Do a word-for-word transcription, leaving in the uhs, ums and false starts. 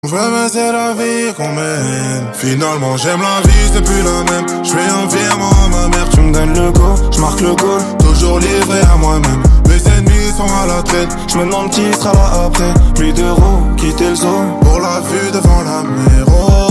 Je me c'est la vie qu'on mène. Finalement j'aime la vie, c'est plus la même. Je fais un virement à ma mère, tu me donnes le go, je marque le goal. Toujours livré à moi-même. Mes ennemis sont à la traîne. Je me demande qui sera là après. Plus d'euros, quitter le zoo. Pour la vue devant la mer. Oh.